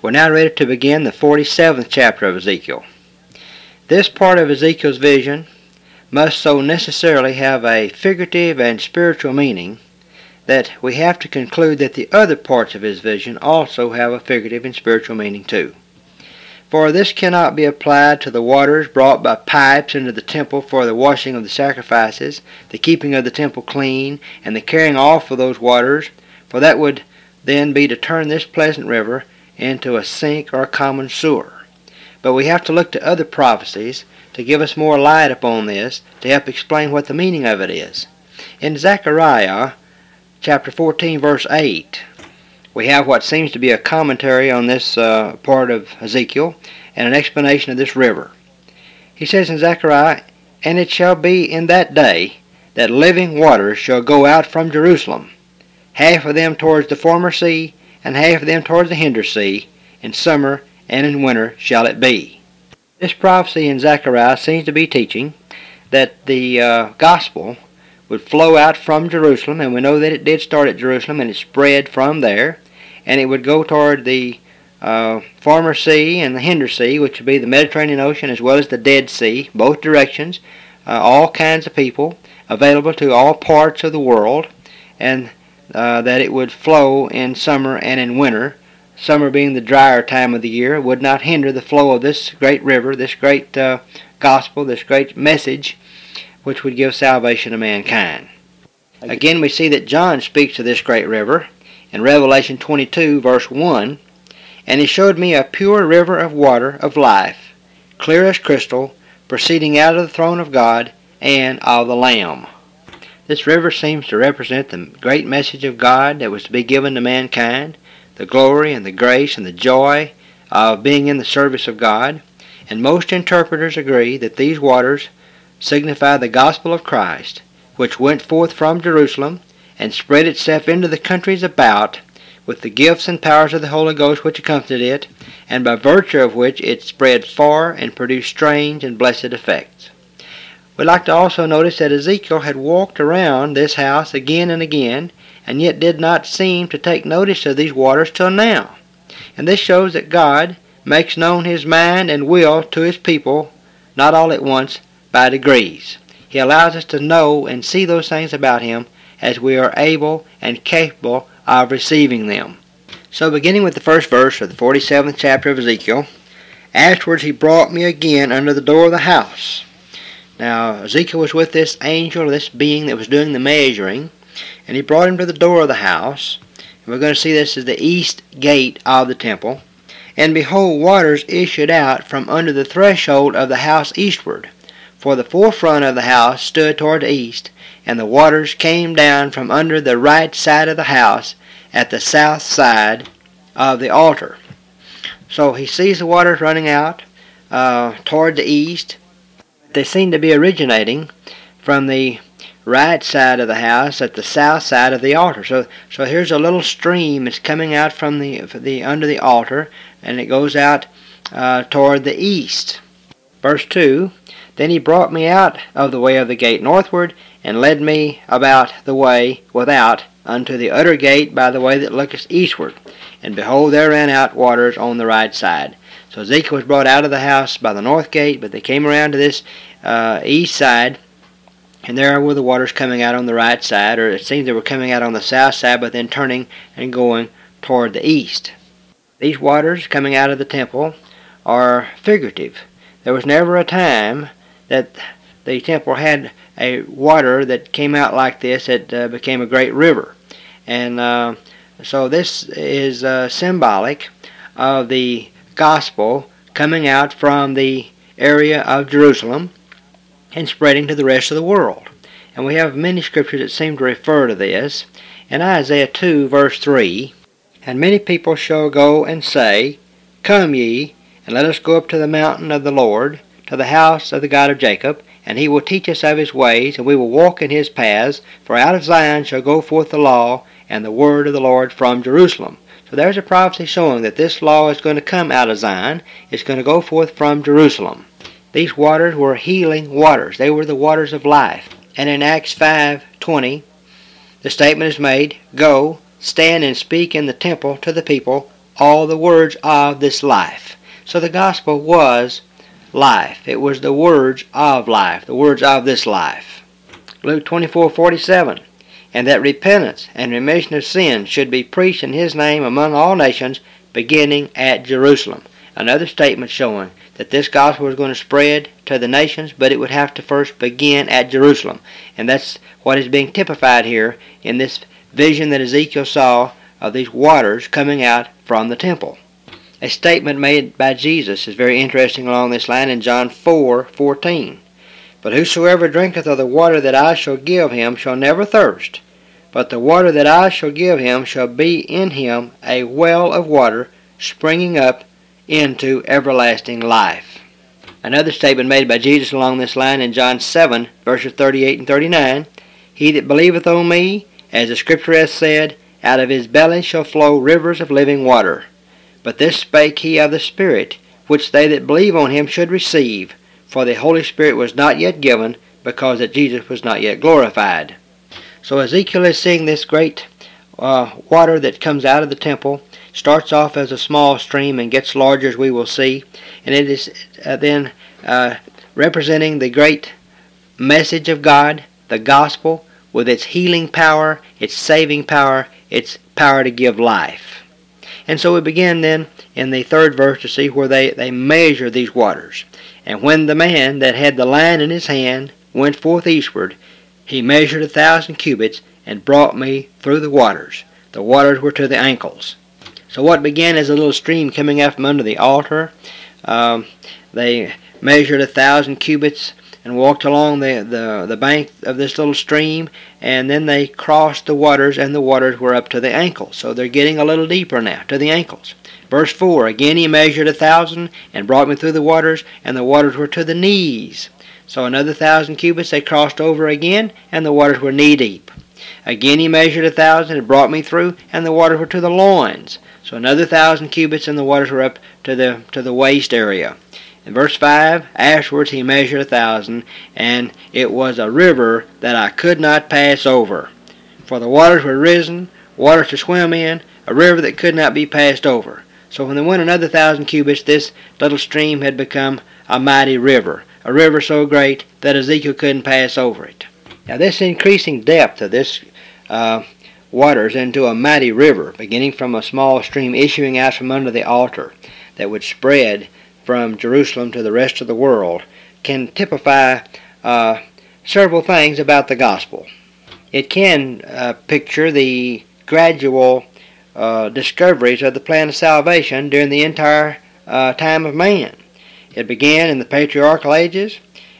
We're now ready to begin the 47th chapter of Ezekiel. This part of Ezekiel's vision must so necessarily have a figurative and spiritual meaning that we have to conclude that the other parts of his vision also have a figurative and spiritual meaning too. For this cannot be applied to the waters brought by pipes into the temple for the washing of the sacrifices, the keeping of the temple clean, and the carrying off of those waters, for that would then be to turn this pleasant river into a sink or a common sewer. But we have to look to other prophecies to give us more light upon this, to help explain what the meaning of it is. In Zechariah chapter 14 verse 8, we have what seems to be a commentary on this part of Ezekiel and an explanation of this river. He says in Zechariah, "And it shall be in that day that living waters shall go out from Jerusalem, half of them towards the former sea, and half of them towards the hinder sea. In summer and in winter shall it be." This prophecy in Zechariah seems to be teaching that the gospel would flow out from Jerusalem, and we know that it did start at Jerusalem and it spread from there, and it would go toward the former sea and the hinder sea, which would be the Mediterranean Ocean as well as the Dead Sea, both directions, all kinds of people, available to all parts of the world, and that it would flow in summer and in winter. Summer being the drier time of the year would not hinder the flow of this great river, this great gospel, this great message, which would give salvation to mankind. Again, we see that John speaks of this great river in Revelation 22 verse 1, "And he showed me a pure river of water of life, clear as crystal, proceeding out of the throne of God and of the Lamb." This river seems to represent the great message of God that was to be given to mankind, the glory and the grace and the joy of being in the service of God. And most interpreters agree that these waters signify the gospel of Christ, which went forth from Jerusalem and spread itself into the countries about, with the gifts and powers of the Holy Ghost which accompanied it, and by virtue of which it spread far and produced strange and blessed effects. We'd like to also notice that Ezekiel had walked around this house again and again, and yet did not seem to take notice of these waters till now. And this shows that God makes known his mind and will to his people, not all at once, by degrees. He allows us to know and see those things about him as we are able and capable of receiving them. So beginning with the first verse of the 47th chapter of Ezekiel, "Afterwards he brought me again under the door of the house." Now Ezekiel was with this angel, this being that was doing the measuring, and he brought him to the door of the house. And we're going to see this as the east gate of the temple. "And behold, waters issued out from under the threshold of the house eastward, for the forefront of the house stood toward the east, and the waters came down from under the right side of the house at the south side of the altar." So he sees the waters running out toward the east. They seem to be originating from the right side of the house at the south side of the altar. So here's a little stream that's coming out from the under the altar, and it goes out toward the east. Verse 2, "Then he brought me out of the way of the gate northward, and led me about the way without unto the utter gate by the way that looketh eastward. And behold, there ran out waters on the right side." So Ezekiel was brought out of the house by the north gate, but they came around to this east side, and there were the waters coming out on the right side, or it seems they were coming out on the south side, but then turning and going toward the east. These waters coming out of the temple are figurative. There was never a time that the temple had a water that came out like this that became a great river. And so this is symbolic of the gospel coming out from the area of Jerusalem and spreading to the rest of the world. And we have many scriptures that seem to refer to this. In Isaiah 2 verse 3, "And many people shall go and say, Come ye, and let us go up to the mountain of the Lord, to the house of the God of Jacob, and he will teach us of his ways, and we will walk in his paths. For out of Zion shall go forth the law, and the word of the Lord from Jerusalem." So there's a prophecy showing that this law is going to come out of Zion. It's going to go forth from Jerusalem. These waters were healing waters. They were the waters of life. And in Acts 5:20, the statement is made, "Go, stand and speak in the temple to the people all the words of this life. So the gospel was life. It was the words of life, the words of this life. Luke 24:47, and that repentance and remission of sins should be preached in his name among all nations, beginning at Jerusalem. Another statement showing that this gospel was going to spread to the nations, but it would have to first begin at Jerusalem. And that's what is being typified here in this vision that Ezekiel saw of these waters coming out from the temple. A statement made by Jesus is very interesting along this line in John 4:14. But whosoever drinketh of the water that I shall give him shall never thirst, but the water that I shall give him shall be in him a well of water springing up into everlasting life. Another statement made by Jesus along this line in John 7, verses 38 and 39, He that believeth on me, as the Scripture hath said, out of his belly shall flow rivers of living water. But this spake he of the Spirit, which they that believe on him should receive, for the Holy Spirit was not yet given, because that Jesus was not yet glorified. So Ezekiel is seeing this great water that comes out of the temple, starts off as a small stream and gets larger, as we will see, and it is then representing the great message of God, the gospel, with its healing power, its saving power, its power to give life. And so we begin then in the 3rd verse to see where they measure these waters. And when the man that had the line in his hand went forth eastward, he measured 1,000 cubits and brought me through the waters. The waters were to the ankles. So what began as a little stream coming out from under the altar, they measured 1,000 cubits and walked along the bank of this little stream, and then they crossed the waters, and the waters were up to the ankles. So they're getting a little deeper now, to the ankles. Verse 4, again he measured 1,000 and brought me through the waters, and the waters were to the knees. So another 1,000 cubits they crossed over again, and the waters were knee deep. Again he measured 1,000 and brought me through, and the waters were to the loins. So another 1,000 cubits, and the waters were up to the waist area. In verse 5, afterwards he measured 1,000, and it was a river that I could not pass over. For the waters were risen, waters to swim in, a river that could not be passed over. So when they went another 1,000 cubits, this little stream had become a mighty river, a river so great that Ezekiel couldn't pass over it. Now this increasing depth of this waters into a mighty river, beginning from a small stream issuing out from under the altar that would spread from Jerusalem to the rest of the world, can typify several things about the gospel. It can picture the gradual discoveries of the plan of salvation during the entire time of man. It began in the patriarchal ages.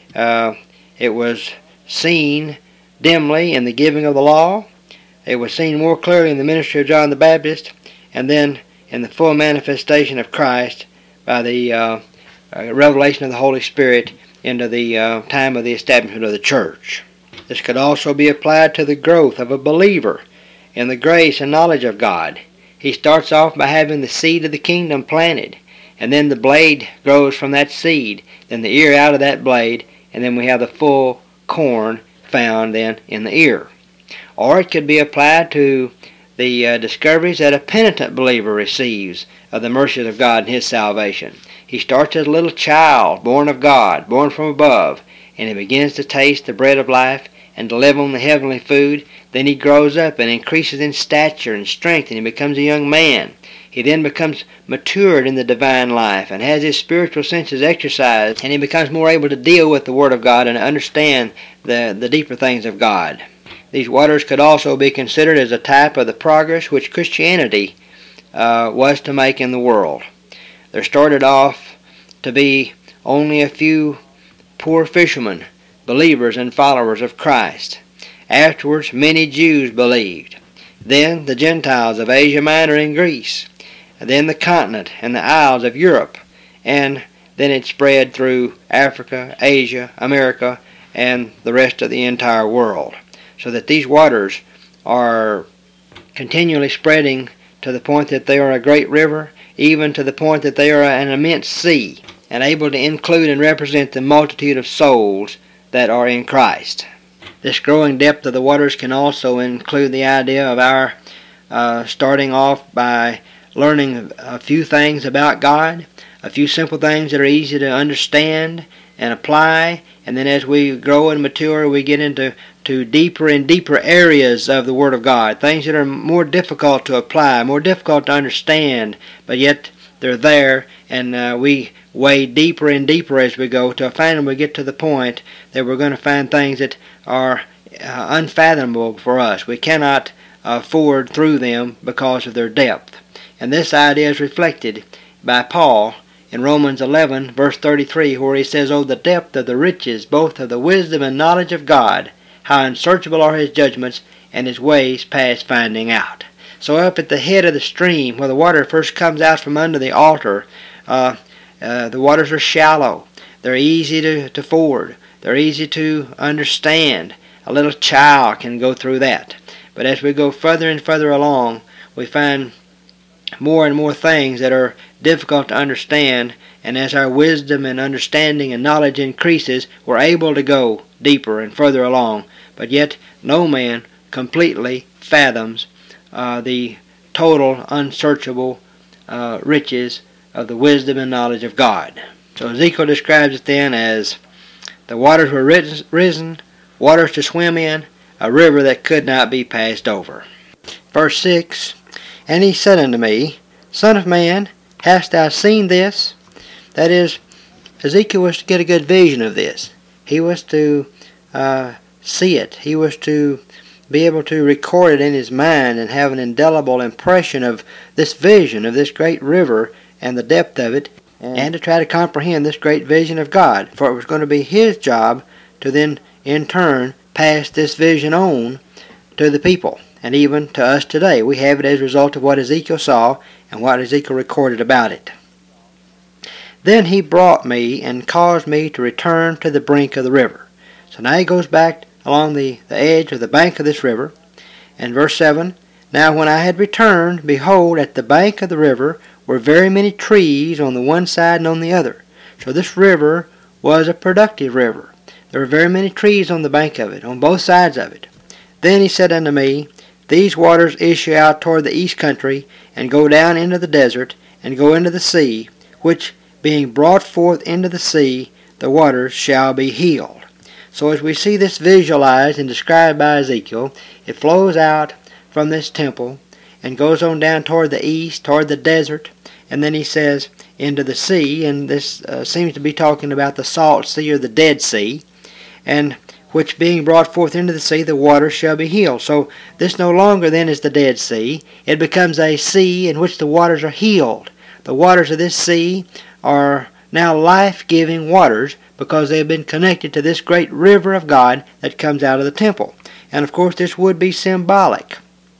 It was seen dimly in the giving of the law. It was seen more clearly in the ministry of John the Baptist, and then in the full manifestation of Christ by the revelation of the Holy Spirit into the time of the establishment of the church. This could also be applied to the growth of a believer in the grace and knowledge of God. He starts off by having the seed of the kingdom planted, and then the blade grows from that seed, then the ear out of that blade, and then we have the full corn found then in the ear. Or it could be applied to the discoveries that a penitent believer receives of the mercies of God and his salvation. He starts as a little child, born of God, born from above, and he begins to taste the bread of life and to live on the heavenly food. Then he grows up and increases in stature and strength, and he becomes a young man. He then becomes matured in the divine life and has his spiritual senses exercised, and he becomes more able to deal with the Word of God and understand the deeper things of God. These waters could also be considered as a type of the progress which Christianity was to make in the world. There started off to be only a few poor fishermen, believers and followers of Christ. Afterwards, many Jews believed. Then the Gentiles of Asia Minor and Greece. And then the continent and the isles of Europe. And then it spread through Africa, Asia, America, and the rest of the entire world. So that these waters are continually spreading to the point that they are a great river, even to the point that they are an immense sea, and able to include and represent the multitude of souls that are in Christ. This growing depth of the waters can also include the idea of our starting off by learning a few things about God, a few simple things that are easy to understand and apply, and then as we grow and mature, we get into deeper and deeper areas of the Word of God, things that are more difficult to apply, more difficult to understand, but yet they're there, and we wade deeper and deeper as we go till finally we get to the point that we're going to find things that are unfathomable for us. We cannot ford through them because of their depth. And this idea is reflected by Paul in Romans 11, verse 33, where he says, "Oh, the depth of the riches, both of the wisdom and knowledge of God, how unsearchable are his judgments, and his ways past finding out." So up at the head of the stream, where the water first comes out from under the altar, the waters are shallow. They're easy to ford. They're easy to understand. A little child can go through that. But as we go further and further along, we find more and more things that are difficult to understand, and as our wisdom and understanding and knowledge increases, we're able to go deeper and further along. But yet no man completely fathoms the total unsearchable riches of the wisdom and knowledge of God. So Ezekiel describes it then as the waters were risen, waters to swim in, a river that could not be passed over. Verse 6, "And he said unto me, Son of man, hast thou seen this?" That is, Ezekiel was to get a good vision of this. He was to see it. He was to be able to record it in his mind and have an indelible impression of this vision of this great river and the depth of it, and to try to comprehend this great vision of God. For it was going to be his job to then, in turn, pass this vision on to the people, and even to us today. We have it as a result of what Ezekiel saw and what Ezekiel recorded about it. "Then he brought me and caused me to return to the brink of the river." So now he goes back along the edge of the bank of this river. And verse 7, "Now when I had returned, behold, at the bank of the river were very many trees on the one side and on the other." So this river was a productive river. There were very many trees on the bank of it, on both sides of it. "Then he said unto me, These waters issue out toward the east country, and go down into the desert, and go into the sea, which being brought forth into the sea, the waters shall be healed." So as we see this visualized and described by Ezekiel, it flows out from this temple and goes on down toward the east, toward the desert, and then he says into the sea, and this seems to be talking about the salt sea or the Dead Sea, and which being brought forth into the sea, the waters shall be healed. So this no longer then is the Dead Sea. It becomes a sea in which the waters are healed. The waters of this sea are now life-giving waters because they have been connected to this great river of God that comes out of the temple. And of course this would be symbolic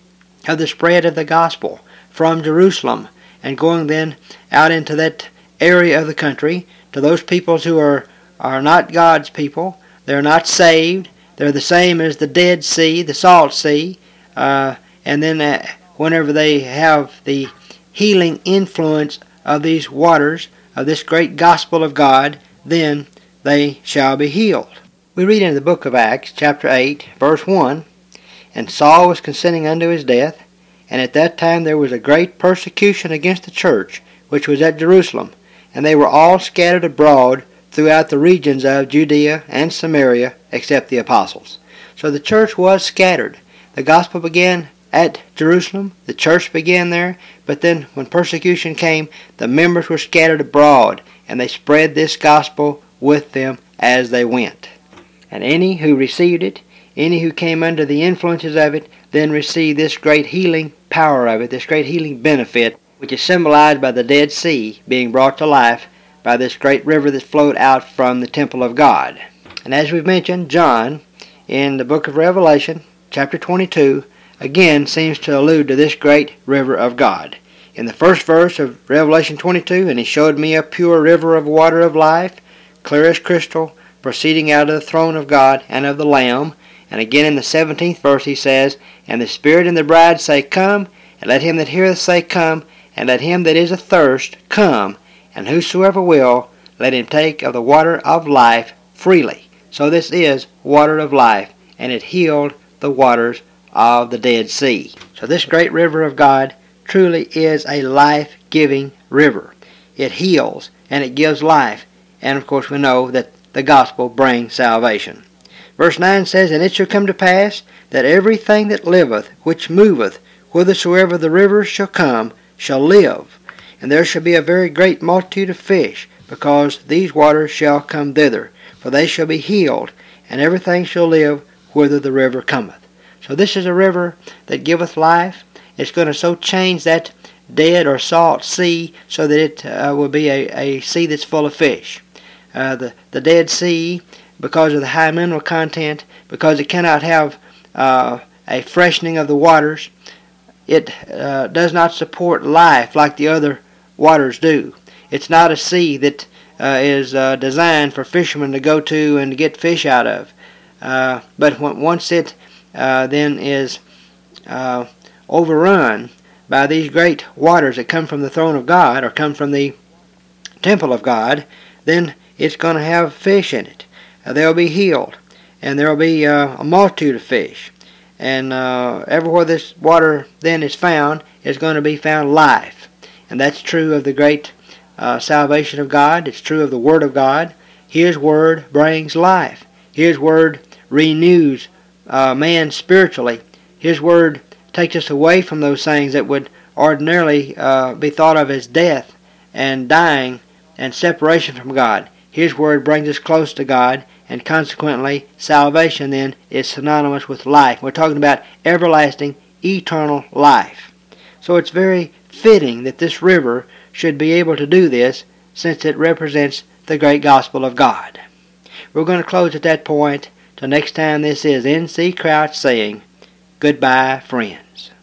of the spread of the gospel from Jerusalem and going then out into that area of the country to those peoples who are not God's people. They're not saved. They're the same as the Dead Sea, the Salt Sea. And then whenever they have the healing influence of these waters, of this great gospel of God, then they shall be healed. We read in the book of Acts, chapter 8, verse 1, "And Saul was consenting unto his death, and at that time there was a great persecution against the church, which was at Jerusalem, and they were all scattered abroad throughout the regions of Judea and Samaria, except the apostles." So the church was scattered. The gospel began at Jerusalem. The church began there. But then when persecution came, the members were scattered abroad, and they spread this gospel with them as they went. And any who received it, any who came under the influences of it, then received this great healing power of it, this great healing benefit, which is symbolized by the Dead Sea being brought to life by this great river that flowed out from the temple of God. And as we've mentioned, John, in the book of Revelation, chapter 22, again seems to allude to this great river of God. In the first verse of Revelation 22, "And he showed me a pure river of water of life, clear as crystal, proceeding out of the throne of God and of the Lamb." And again in the 17th verse he says, "And the Spirit and the bride say, Come, and let him that heareth say, Come, and let him that is athirst come, and whosoever will, let him take of the water of life freely." So this is water of life, and it healed the waters of the Dead Sea. So this great river of God truly is a life-giving river. It heals and it gives life. And of course we know that the gospel brings salvation. Verse 9 says, And it shall come to pass that everything that liveth, which moveth, whithersoever the rivers shall come, shall live. And there shall be a very great multitude of fish, because these waters shall come thither. For they shall be healed, and everything shall live whither the river cometh. So this is a river that giveth life. It's going to so change that dead or salt sea so that it will be a sea that's full of fish. The Dead Sea, because of the high mineral content, because it cannot have a freshening of the waters, it does not support life like the other waters do. It's not a sea that is designed for fishermen to go to and to get fish out of. But once it then is overrun by these great waters that come from the throne of God or come from the temple of God, then it's going to have fish in it. They'll be healed, and there will be a multitude of fish. And everywhere this water then is found is going to be found life. And that's true of the great salvation of God. It's true of the Word of God. His Word brings life. His Word renews man spiritually. His Word takes us away from those things that would ordinarily be thought of as death and dying and separation from God. His Word brings us close to God, and consequently salvation then is synonymous with life. We're talking about everlasting, eternal life. So it's very fitting that this river should be able to do this, since it represents the great gospel of God. We're going to close at that point. Till next time, this is N.C. Crouch saying, goodbye, friends.